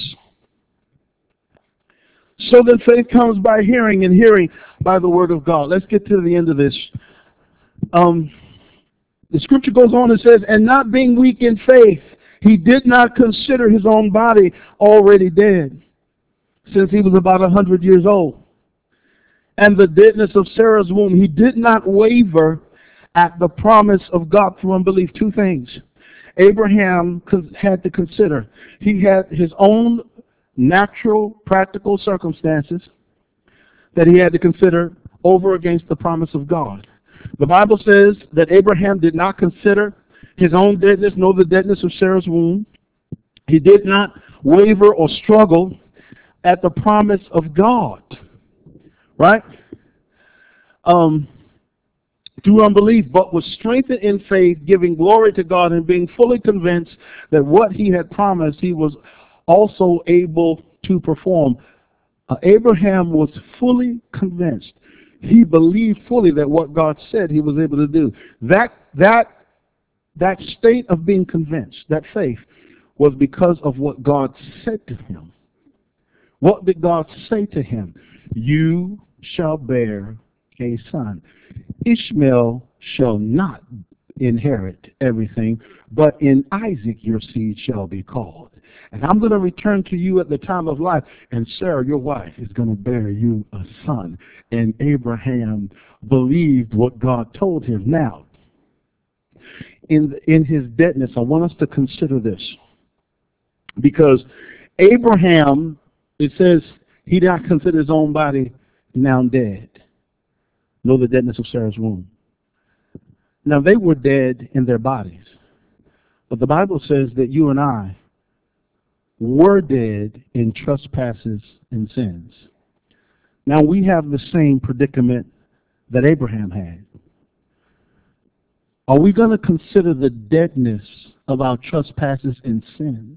So then faith comes by hearing, and hearing by the Word of God. Let's get to the end of this. Um, the scripture goes on and says, "And not being weak in faith, he did not consider his own body already dead, since he was about a hundred years old. And the deadness of Sarah's womb, he did not waver at the promise of God through unbelief." Two things Abraham had to consider. He had his own natural, practical circumstances that he had to consider over against the promise of God. The Bible says that Abraham did not consider his own deadness, nor the deadness of Sarah's womb. He did not waver or struggle at the promise of God, right? Um, through unbelief, but was strengthened in faith, giving glory to God and being fully convinced that what he had promised, he was also able to perform. Uh, Abraham was fully convinced. He believed fully that what God said he was able to do. That, that, that state of being convinced, that faith, was because of what God said to him. What did God say to him? "You shall bear a son. Ishmael shall not inherit everything, but in Isaac your seed shall be called. And I'm going to return to you at the time of life, and Sarah, your wife, is going to bear you a son." And Abraham believed what God told him. Now, in, in his deadness, I want us to consider this. Because Abraham, it says, he did not consider his own body now dead, nor the deadness of Sarah's womb. Now, they were dead in their bodies. But the Bible says that you and I were dead in trespasses and sins. Now, we have the same predicament that Abraham had. Are we going to consider the deadness of our trespasses and sins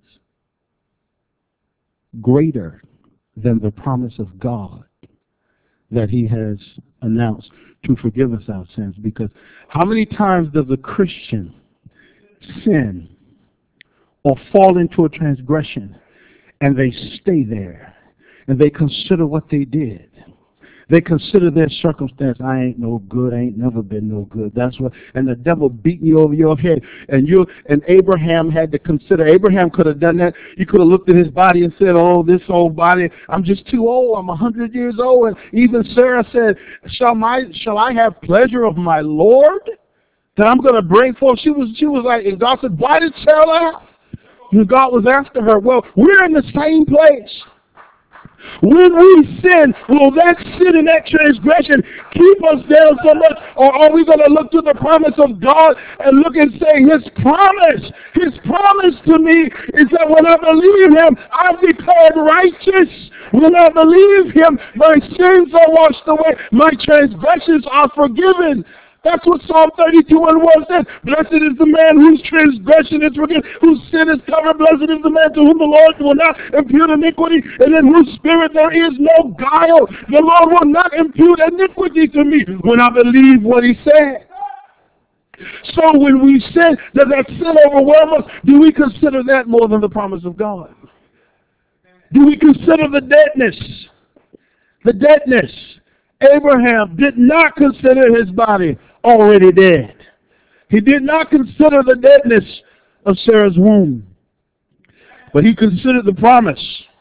greater than the promise of God that he has announced to forgive us our sins? Because how many times does a Christian sin or fall into a transgression and they stay there and they consider what they did? They consider their circumstance. "I ain't no good. I ain't never been no good." That's what, and the devil beating you over your head. And you and Abraham had to consider. Abraham could have done that. He could have looked at his body and said, "Oh, this old body, I'm just too old. I'm a hundred years old." And even Sarah said, "Shall my shall I have pleasure of my Lord that I'm going to bring forth?" She was she was like, and God said, "Why did Sarah laugh?" And God was after her. Well, we're in the same place. When we sin, will that sin and that transgression keep us down so much? Or are we going to look to the promise of God and look and say, His promise, His promise to me is that when I believe Him, I'm declared righteous. When I believe Him, my sins are washed away. My transgressions are forgiven. That's what Psalm thirty-two and one says. Blessed is the man whose transgression is forgiven, whose sin is covered. Blessed is the man to whom the Lord will not impute iniquity, and in whose spirit there is no guile. The Lord will not impute iniquity to me when I believe what he said. So when we say that that sin overwhelms us, do we consider that more than the promise of God? Do we consider the deadness? The deadness. Abraham did not consider his body already dead. He did not consider the deadness of Sarah's womb. But he considered the promise.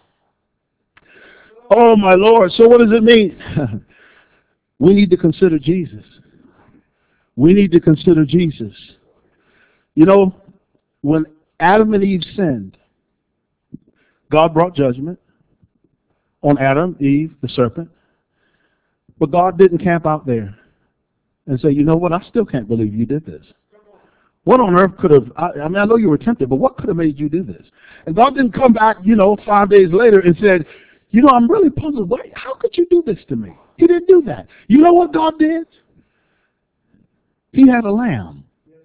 Oh, my Lord. So what does it mean? We need to consider Jesus. We need to consider Jesus. You know, when Adam and Eve sinned, God brought judgment on Adam, Eve, the serpent. But God didn't camp out there and say, you know what, I still can't believe you did this. What on earth could have, I, I mean, I know you were tempted, but what could have made you do this? And God didn't come back, you know, five days later and said, you know, I'm really puzzled. Why, how could you do this to me? He didn't do that. You know what God did? He had a lamb.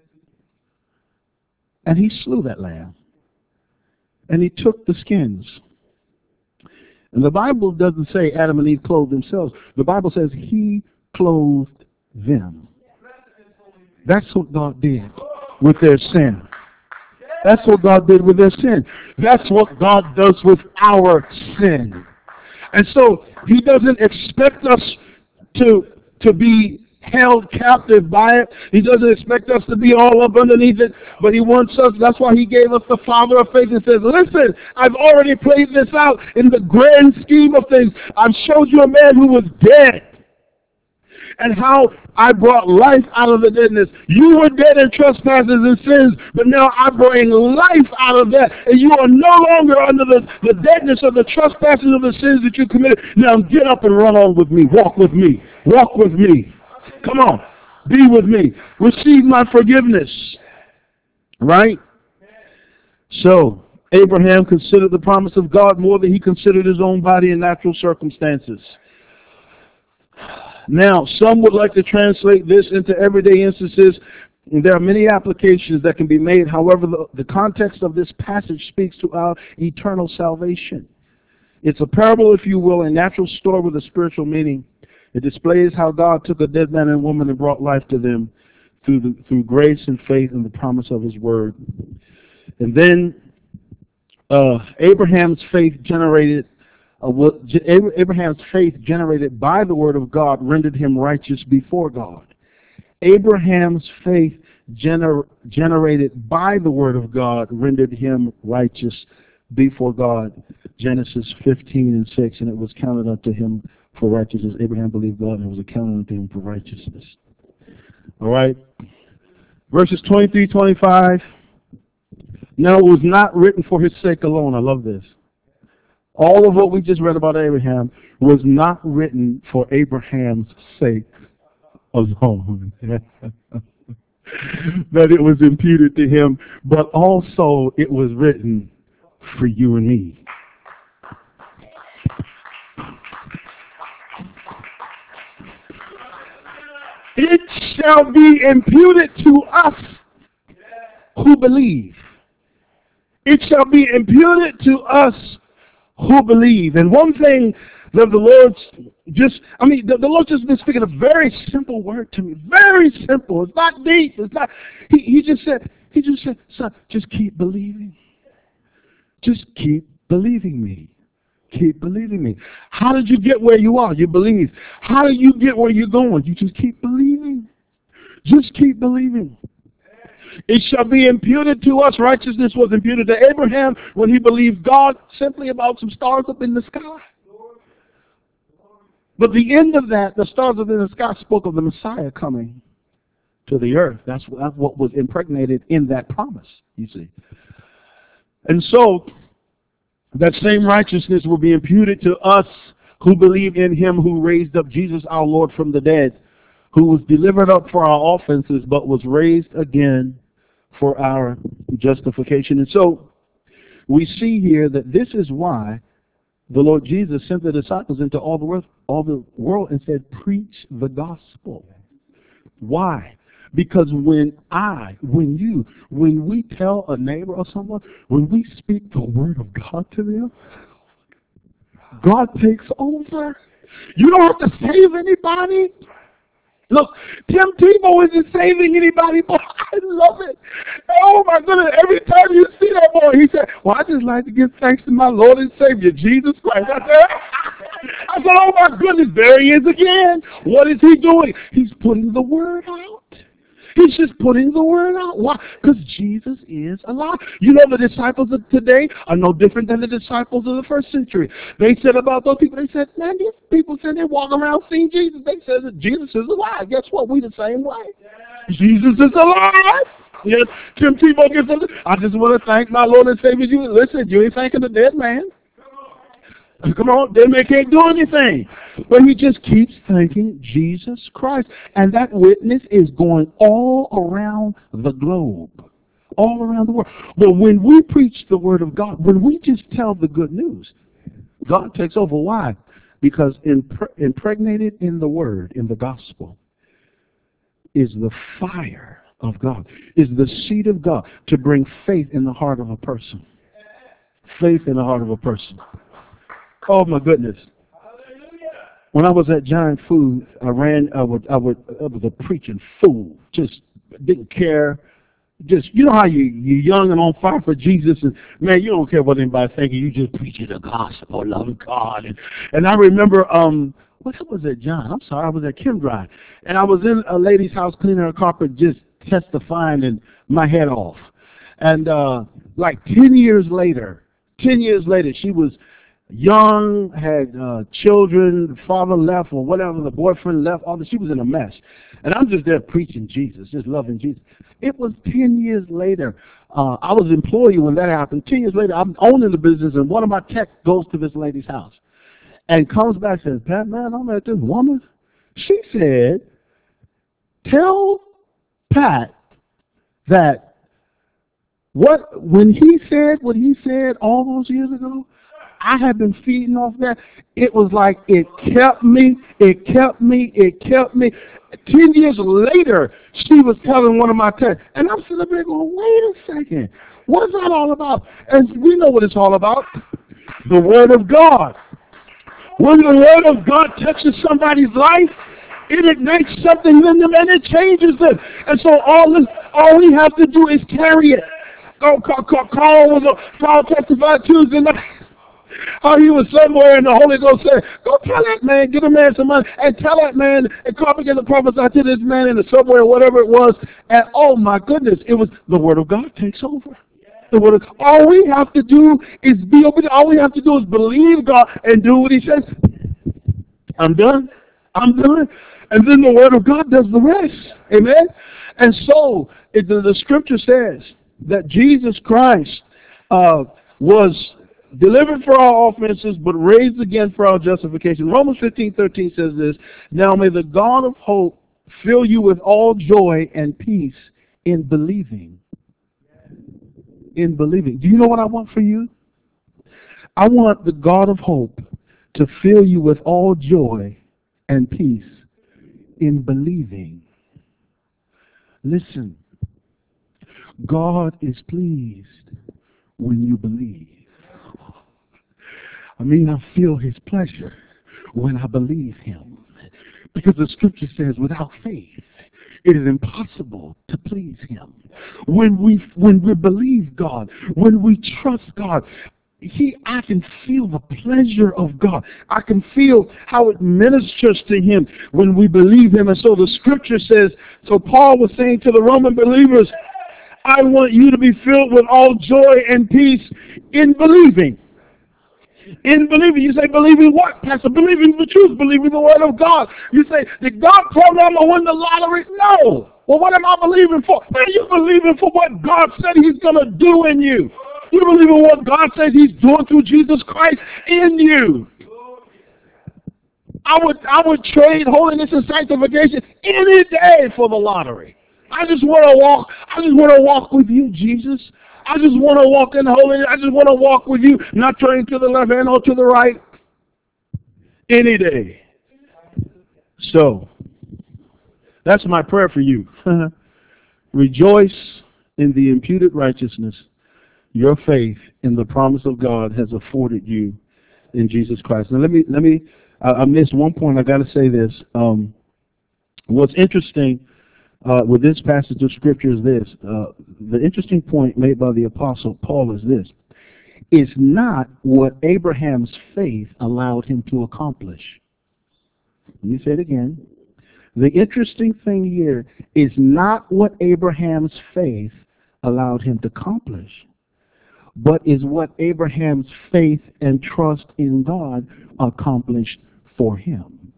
And he slew that lamb. And he took the skins. And the Bible doesn't say Adam and Eve clothed themselves. The Bible says he clothed them. That's what God did with their sin. That's what God did with their sin. That's what God does with our sin. And so he doesn't expect us to, to be held captive by it. He doesn't expect us to be all up underneath it, but he wants us. That's why he gave us the Father of faith and says, listen, I've already played this out in the grand scheme of things. I've showed you a man who was dead and how I brought life out of the deadness. You were dead in trespasses and sins, but now I bring life out of that, and you are no longer under the, the deadness of the trespasses of the sins that you committed. Now get up and run on with me. Walk with me. Walk with me. Come on, be with me. Receive my forgiveness. Right? So, Abraham considered the promise of God more than he considered his own body and natural circumstances. Now, some would like to translate this into everyday instances. There are many applications that can be made. However, the, the context of this passage speaks to our eternal salvation. It's a parable, if you will, a natural story with a spiritual meaning. It displays how God took a dead man and woman and brought life to them through the, through grace and faith and the promise of his word. And then uh, Abraham's faith generated uh, what, Abraham's faith generated by the word of God rendered him righteous before God. Abraham's faith gener, generated by the word of God rendered him righteous before God. Genesis fifteen and six, and it was counted unto him for righteousness. Abraham believed God, and it was accounted unto him for righteousness. All right. Verses twenty-three, twenty-five. Now it was not written for his sake alone. I love this. All of what we just read about Abraham was not written for Abraham's sake alone. That it was imputed to him, but also it was written for you and me. It shall be imputed to us who believe. It shall be imputed to us who believe. And one thing that the Lord just, I mean, the, the Lord just been speaking a very simple word to me. Very simple. It's not deep. It's not, he, he just said, he just said, son, just keep believing. Just keep believing me. Keep believing me. How did you get where you are? You believe. How do you get where you're going? You just keep believing. Just keep believing. It shall be imputed to us. Righteousness was imputed to Abraham when he believed God simply about some stars up in the sky. But the end of that, the stars up in the sky, spoke of the Messiah coming to the earth. That's what was impregnated in that promise, you see. And so, that same righteousness will be imputed to us who believe in him who raised up Jesus our Lord from the dead, who was delivered up for our offenses, but was raised again for our justification. And so we see here that this is why the Lord Jesus sent the disciples into all the world, all the world and said, preach the gospel. Why? Because when I, when you, when we tell a neighbor or someone, when we speak the word of God to them, God takes over. You don't have to save anybody. Look, Tim Tebow isn't saving anybody, but I love it. Oh, my goodness. Every time you see that boy, he said, well, I just like to give thanks to my Lord and Savior, Jesus Christ. I said, I said, oh, my goodness, there he is again. What is he doing? He's putting the word out. He's just putting the word out. Why? Because Jesus is alive. You know, the disciples of today are no different than the disciples of the first century. They said about those people, they said, man, these people said they walk around seeing Jesus. They said that Jesus is alive. Guess what? We the same way. Yeah. Jesus is alive. Yes, Tim Tebow gets a, I just want to thank my Lord and Savior. You listen, you ain't thanking the dead man. Come on, dead man can't do anything. But he just keeps thanking Jesus Christ. And that witness is going all around the globe. All around the world. But when we preach the word of God, when we just tell the good news, God takes over. Why? Because impre- impregnated in the word, in the gospel, is the fire of God, is the seed of God to bring faith in the heart of a person. Faith in the heart of a person. Oh my goodness! When I was at Giant Food, I ran. I would. I would. I was a preaching fool. Just didn't care. Just you know how you you're young and on fire for Jesus, and man, you don't care what anybody thinking. You just preaching the gospel, loving God. And and I remember, um, what was it, John? I'm sorry, I was at Kim Dry, and I was in a lady's house cleaning her carpet, just testifying and my head off. And uh, like ten years later, ten years later, she was young, had uh, children, the father left or whatever, the boyfriend left, all this. She was in a mess. And I'm just there preaching Jesus, just loving Jesus. It was ten years later. Uh, I was an employee when that happened. ten years later, I'm owning the business, and one of my techs goes to this lady's house and comes back and says, Pat, man, I'm at this woman. She said, tell Pat that what when he said what he said all those years ago, I had been feeding off that. It was like it kept me, it kept me, it kept me. Ten years later, she was telling one of my texts, and I'm sitting there going, wait a second, what's that all about? And we know what it's all about. The Word of God. When the Word of God touches somebody's life, it ignites something in them and it changes them. And so all this, all we have to do is carry it. Oh, Carl, Carl, Carl was a, Carl testified Tuesday night. How he was somewhere and the Holy Ghost said, go tell that man, get a man some money, and tell that man, and Carl began to prophesy to this man in the subway or whatever it was, and oh my goodness, it was the Word of God takes over. The Word of, all we have to do is be obedient. All we have to do is believe God and do what He says. I'm done. I'm done. And then the Word of God does the rest. Amen? And so, it, the, the Scripture says that Jesus Christ uh, was delivered for our offenses, but raised again for our justification. Romans fifteen thirteen says this, now may the God of hope fill you with all joy and peace in believing. In believing. Do you know what I want for you? I want the God of hope to fill you with all joy and peace in believing. Listen, God is pleased when you believe. I mean, I feel His pleasure when I believe Him. Because the Scripture says, without faith, it is impossible to please Him. When we when we believe God, when we trust God, He, I can feel the pleasure of God. I can feel how it ministers to Him when we believe Him. And so the Scripture says, so Paul was saying to the Roman believers, I want you to be filled with all joy and peace in believing. In believing. You say, believing what, Pastor? Believing the truth, believing the Word of God. You say, did God program to win the lottery? No. Well, what am I believing for? Man, you believing for what God said He's going to do in you. You believe in what God says He's doing through Jesus Christ in you. I would, I would trade holiness and sanctification any day for the lottery. I just want to walk, I just want to walk with you, Jesus. I just want to walk in holiness. I just want to walk with you, not turning to the left hand or to the right. Any day. So, That's my prayer for you. Rejoice in the imputed righteousness your faith in the promise of God has afforded you in Jesus Christ. Now let me, let me, I, I missed one point. I got to say this. Um, what's interesting uh, with this passage of Scripture is this. Uh, the interesting point made by the Apostle Paul is this. It's not what Abraham's faith allowed him to accomplish. Let me say it again. The interesting thing here is not what Abraham's faith allowed him to accomplish, but is what Abraham's faith and trust in God accomplished for him.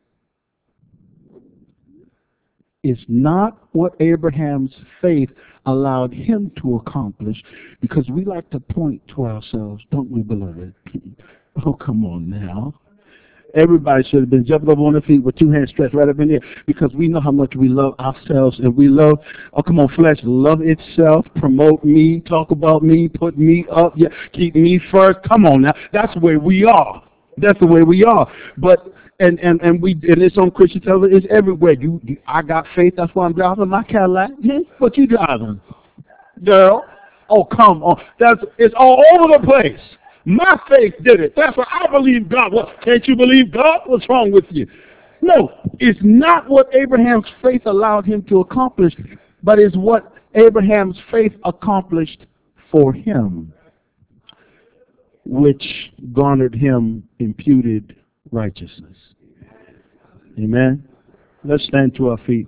It's not what Abraham's faith allowed him to accomplish, because we like to point to ourselves, don't we, beloved? Oh, come on now. Everybody should have been jumping up on their feet with two hands stretched right up in there, because we know how much we love ourselves, and we love, oh, come on, flesh, love itself, promote me, talk about me, put me up, yeah, keep me first. Come on now. That's the way we are. That's the way we are. But, and, and, and we, and it's on Christian television, it's everywhere. You, you, I got faith, that's why I'm driving my Cadillac. Yeah, what you driving? Girl? Oh, come on. That's, it's all over the place. My faith did it. That's what I believe God. Well, can't you believe God? What's wrong with you? No, it's not what Abraham's faith allowed him to accomplish, but it's what Abraham's faith accomplished for him, which garnered him imputed righteousness. Amen? Let's stand to our feet.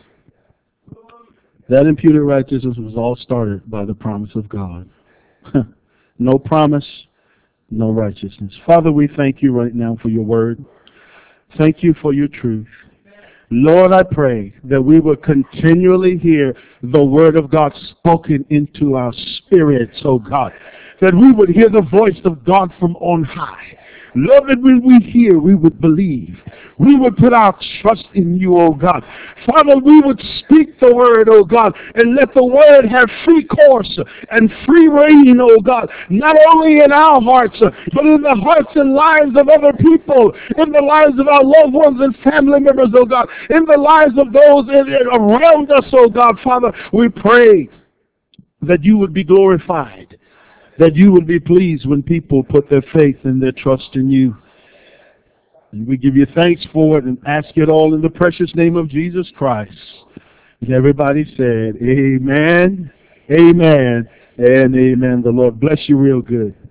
That imputed righteousness was all started by the promise of God. No promise, no righteousness. Father, we thank you right now for your word. Thank you for your truth. Lord, I pray that we will continually hear the word of God spoken into our spirits, oh God. That we would hear the voice of God from on high. Lord, that when we hear, we would believe. We would put our trust in you, oh God. Father, we would speak the word, oh God, and let the word have free course and free reign, oh God, not only in our hearts, but in the hearts and lives of other people, in the lives of our loved ones and family members, oh God, in the lives of those around us, oh God. Father, we pray that you would be glorified, that you would be pleased when people put their faith and their trust in you. And we give you thanks for it and ask it all in the precious name of Jesus Christ. And everybody said, amen, amen, and amen. The Lord bless you real good.